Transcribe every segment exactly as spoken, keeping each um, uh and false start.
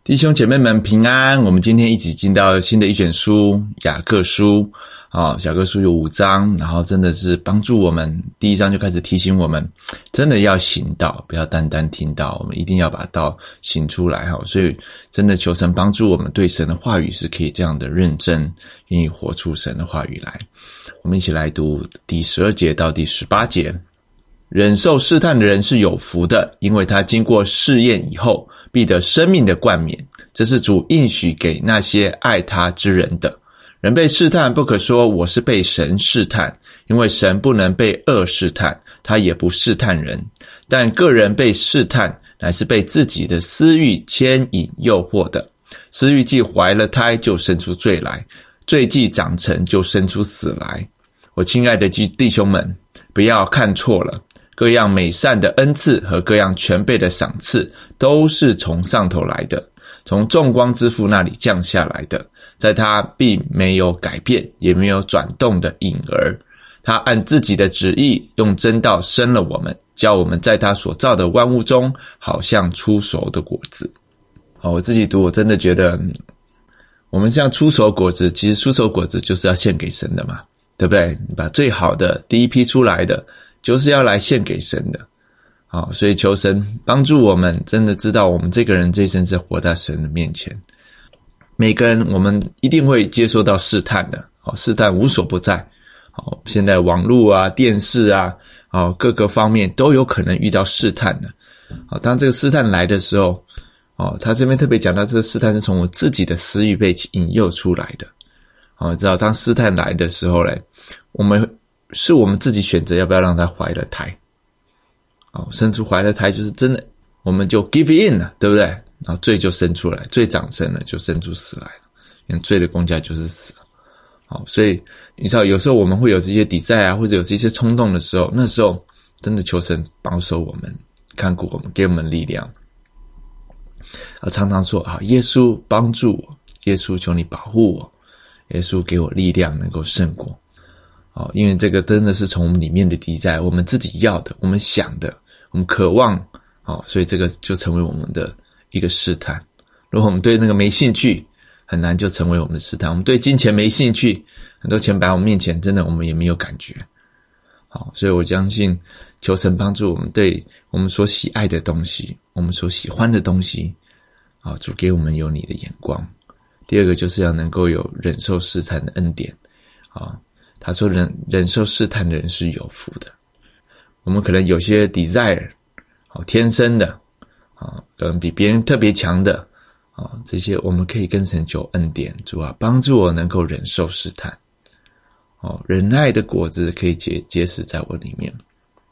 弟兄姐妹们平安，我们今天一起进到新的一卷书雅各书啊、哦，雅各书有五章，然后真的是帮助我们，第一章就开始提醒我们真的要行道，不要单单听道，我们一定要把道行出来哈。所以真的求神帮助我们对神的话语是可以这样的认真，愿意活出神的话语来。我们一起来读第十二节到第十八节。忍受试探的人是有福的，因为他经过试验以后必得生命的冠冕，这是主应许给那些爱他之人的。人被试探，不可说我是被神试探，因为神不能被恶试探，他也不试探人。但个人被试探，乃是被自己的私欲牵引诱惑的。私欲既怀了胎，就生出罪来；罪既长成，就生出死来。我亲爱的弟兄们，不要看错了。各样美善的恩赐和各样全备的赏赐都是从上头来的，从众光之父那里降下来的，在他并没有改变也没有转动的影儿。他按自己的旨意用真道生了我们，叫我们在他所造的万物中好像初熟的果子。哦，我自己读我真的觉得我们像初熟果子，其实初熟果子就是要献给神的嘛，对不对？你把最好的第一批出来的就是要来献给神的。好，所以求神帮助我们真的知道我们这个人这一生是活在神的面前。每个人我们一定会接受到试探的，好，试探无所不在。好，现在网络啊、电视啊，好，各个方面都有可能遇到试探的。好，当这个试探来的时候，哦，他这边特别讲到这个试探是从我自己的私欲被引诱出来的。好，知道当试探来的时候嘞，我们是我们自己选择要不要让他怀了胎。哦，生出怀了胎就是真的，我们就 give in 了，对不对？然后罪就生出来，罪长成了就生出死来了，因为罪的工价就是死。好，所以你知道有时候我们会有这些抵债啊，或者有这些冲动的时候，那时候真的求神保守我们，看顾我们，给我们力量。啊，常常说啊，耶稣帮助我，耶稣求你保护我，耶稣给我力量能够胜过。哦，因为这个真的是从我们里面的抵债，我们自己要的，我们想的，我们渴望，哦，所以这个就成为我们的一个试探。如果我们对那个没兴趣，很难就成为我们的试探。我们对金钱没兴趣，很多钱摆我们面前，真的我们也没有感觉。好，所以我相信求神帮助我们，对我们所喜爱的东西，我们所喜欢的东西，啊，主给我们有你的眼光。第二个就是要能够有忍受试探的恩典。啊，他说忍忍受试探的人是有福的。我们可能有些 desire， 好，天生的，啊，嗯，比别人特别强的，啊，这些我们可以跟神求恩典，主啊，帮助我能够忍受试探。哦，忍耐的果子可以结结实在我里面。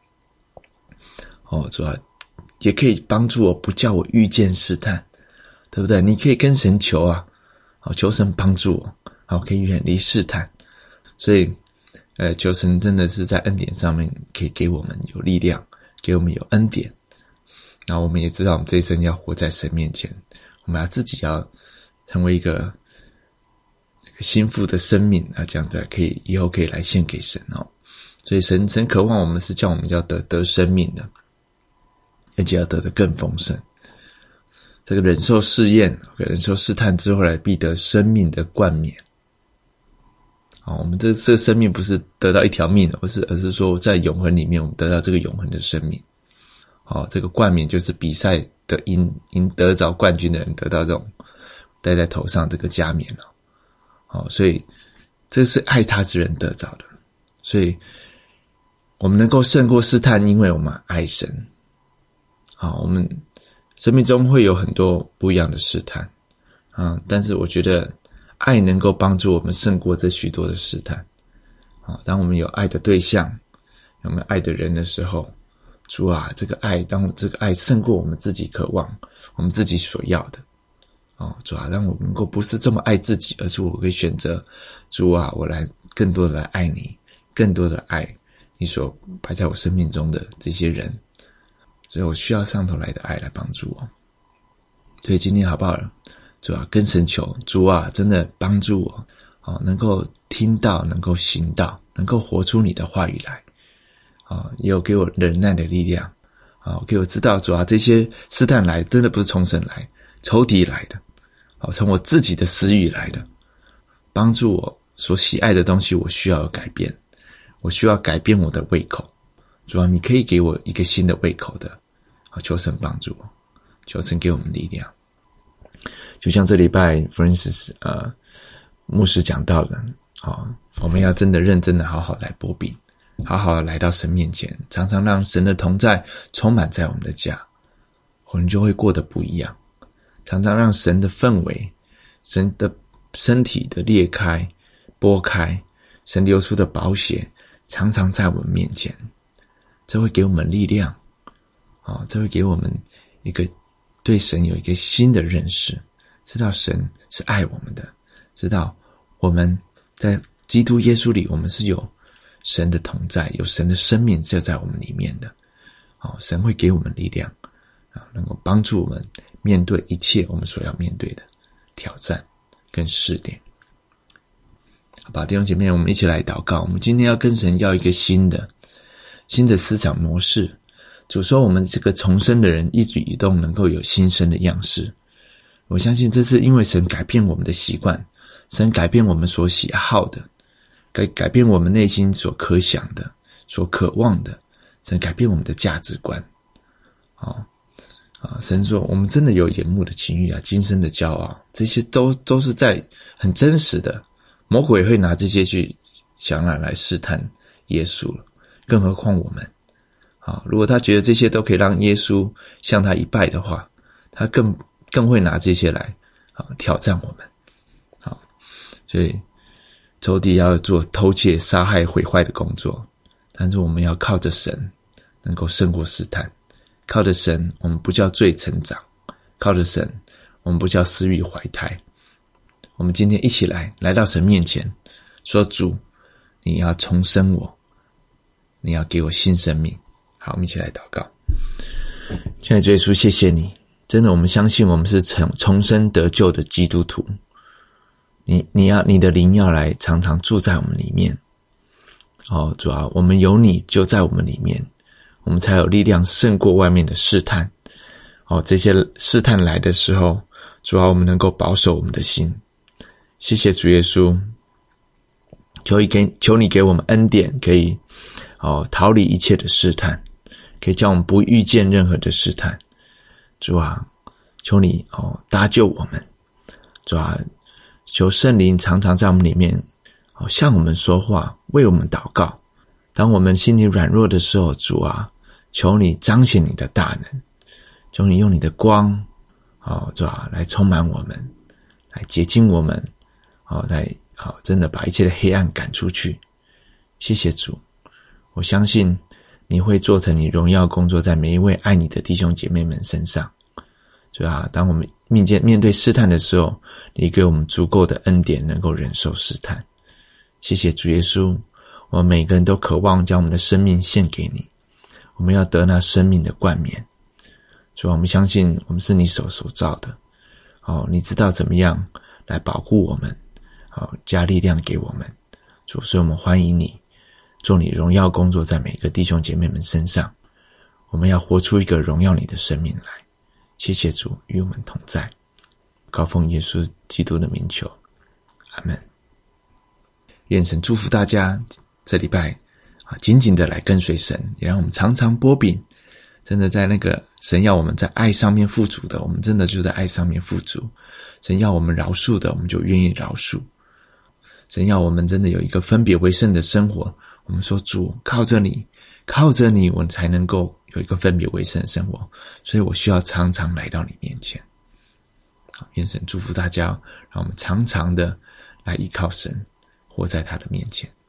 哦，主啊，也可以帮助我不叫我遇见试探，对不对？你可以跟神求啊，好，求神帮助我，好，可以远离试探。所以呃，求神真的是在恩典上面可以给我们有力量，给我们有恩典。然后我们也知道我们这一生要活在神面前，我们要自己要成为一个心腹的生命啊，这样子可以以后可以来献给神哦。所以神神渴望我们是叫我们要得得生命的，而且要得得更丰盛。这个忍受试验、忍受试探之后来必得生命的冠冕。好，我们这这个生命不是得到一条命，而是而是说在永恒里面我们得到这个永恒的生命。好，这个冠冕就是比赛的赢赢得着冠军的人得到这种戴在头上这个加冕哦。好，所以这是爱他之人得着的。所以我们能够胜过试探，因为我们爱神。好，我们生命中会有很多不一样的试探啊，但是我觉得爱能够帮助我们胜过这许多的试探。啊，当我们有爱的对象，有没有爱的人的时候，主啊，这个爱，当这个爱胜过我们自己渴望，我们自己所要的。哦，主啊，让我能够不是这么爱自己，而是我可以选择，主啊，我来更多的来爱你，更多的爱你所摆在我生命中的这些人。所以我需要上头来的爱来帮助我。所以今天好不好？主啊，跟神求，主啊，真的帮助我，哦，能够听到，能够行道，能够活出你的话语来。啊，也有给我忍耐的力量。啊，给我知道，主啊，这些试探来真的不是从神来，仇敌来的。 好，从我自己的私欲来的，帮助我所喜爱的东西，我需要有改变，我需要改变我的胃口。主啊，你可以给我一个新的胃口的，好，求神帮助我，求神给我们力量。就像这礼拜 Francis 呃牧师讲到的，好，我们要真的认真的好好来擘饼，好好的来到神面前，常常让神的同在充满在我们的家，我们就会过得不一样。常常让神的氛围，神的身体的裂开拨开，神流出的宝血常常在我们面前，这会给我们力量，哦，这会给我们一个对神有一个新的认识，知道神是爱我们的，知道我们在基督耶稣里，我们是有神的同在，有神的生命就在我们里面的。哦，神会给我们力量，啊，能够帮助我们面对一切我们所要面对的挑战跟试炼。好吧，弟兄姐妹，我们一起来祷告。我们今天要跟神要一个新的新的思想模式。主说我们这个重生的人一举一动能够有新生的样式。我相信这是因为神改变我们的习惯，神改变我们所喜好的，改改变我们内心所可想的，所渴望的，神改变我们的价值观。哦啊，神说我们真的有眼目的情欲啊，今生的骄傲，这些都都是在很真实的。魔鬼会拿这些去想来来试探耶稣了，更何况我们。啊，如果他觉得这些都可以让耶稣向他一拜的话，他更更会拿这些来啊挑战我们。好，所以仇敌要做偷窃、杀害、毁坏的工作，但是我们要靠着神能够胜过试探。靠着神，我们不叫罪成长；靠着神，我们不叫私欲怀胎。我们今天一起来，来到神面前，说：主，你要重生我，你要给我新生命。好，我们一起来祷告。亲爱的主耶稣，谢谢你，真的，我们相信我们是重重生得救的基督徒。你你要你的灵要来常常住在我们里面。哦，主啊，我们有你就在我们里面，我们才有力量胜过外面的试探。哦，这些试探来的时候，主啊，我们能够保守我们的心。谢谢主耶稣，求你给求你给我们恩典，可以哦逃离一切的试探，可以叫我们不遇见任何的试探。主啊，求你哦搭救我们。主啊，求圣灵常常在我们里面哦向我们说话，为我们祷告。当我们心里软弱的时候，主啊，求你彰显你的大能，求你用你的光哦主啊来充满我们，来洁净我们。好，来好，真的把一切的黑暗赶出去。谢谢主，我相信你会做成你荣耀工作在每一位爱你的弟兄姐妹们身上。主啊，当我们面见面对试探的时候，你给我们足够的恩典，能够忍受试探。谢谢主耶稣，我们每个人都渴望将我们的生命献给你，我们要得那生命的冠冕。主啊，我们相信我们是你手所造的。好，你知道怎么样来保护我们。好，加力量给我们。主，所以我们欢迎你做你荣耀工作在每个弟兄姐妹们身上。我们要活出一个荣耀你的生命来。谢谢主与我们同在。高奉耶稣基督的名求，阿们。愿神祝福大家这礼拜啊，紧紧的来跟随神，也让我们常常擘饼。真的在那个神要我们在爱上面富足的，我们真的就在爱上面富足。神要我们饶恕的，我们就愿意饶恕。神要我们真的有一个分别为圣的生活，我们说主，靠着你，靠着你，我才能够有一个分别为圣的生活，所以我需要常常来到你面前。好，愿神祝福大家，让我们常常的来依靠神，活在他的面前。